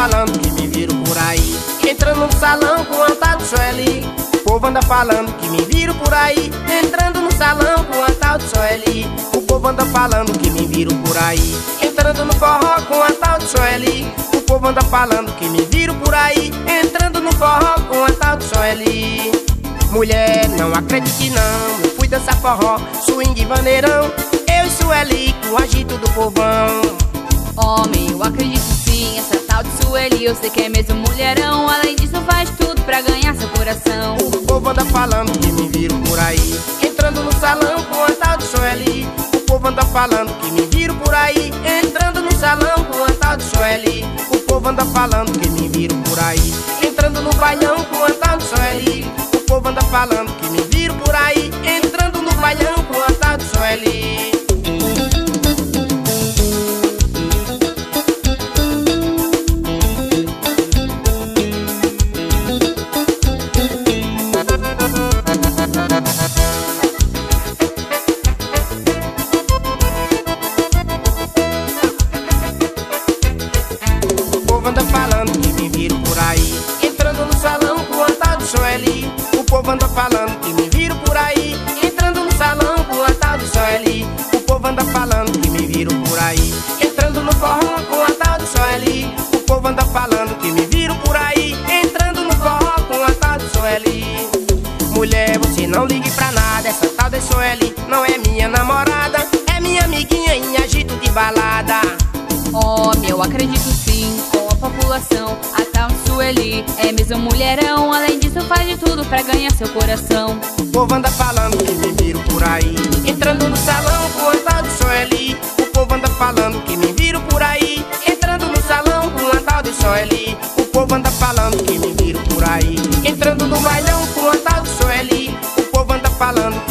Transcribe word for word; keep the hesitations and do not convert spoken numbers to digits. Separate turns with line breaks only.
falando que me viram por aí, entrando no salão com a tal de Sueli. O povo anda falando que me viram por aí, entrando no salão com a tal de Sueli. O povo anda falando que me viram por aí, entrando no forró com a tal de Sueli. O povo anda falando que me viram por aí, entrando no forró com a tal de Sueli. Mulher, não acredite não, eu fui dançar forró, swing vaneirão, eu e Sueli com o agito do povão.
Homem, eu acredito sim, essa tal de Sueli, eu sei que é mesmo mulherão. Além disso faz tudo pra ganhar seu coração.
O povo anda falando que me viram por aí, entrando no salão com a tal de Sueli. O povo anda falando que me viram por aí, entrando no salão com a tal de Sueli. O povo anda falando que me viram por aí, entrando no bailão com a tal de Sueli. O povo anda falando que me viram por aí, entrando no bailão com a tal de Sueli. O povo anda falando que me viram por aí, entrando no salão com a tal de Sueli. O povo anda falando que me viram por aí, entrando no salão com a tal de Sueli. O povo anda falando que me viram por aí, entrando no forró com a tal de Sueli. O povo anda falando que me viram por aí, entrando no forró com a tal de Sueli. Mulher, você não ligue pra nada, essa tal de Sueli não é minha namorada, é minha amiguinha em agito de balada.
Homem, eu acredito sim, com a população, a tal de Sueli é mesmo mulherão. Além disso faz de tudo pra ganhar seu coração.
O povo anda falando que me viram por aí, entrando no salão com a tal de Sueli. O povo anda falando que me viram por aí, entrando no salão com a tal de Sueli. O povo anda falando que me viram por aí, entrando no bailão com a tal de Sueli. O povo anda falando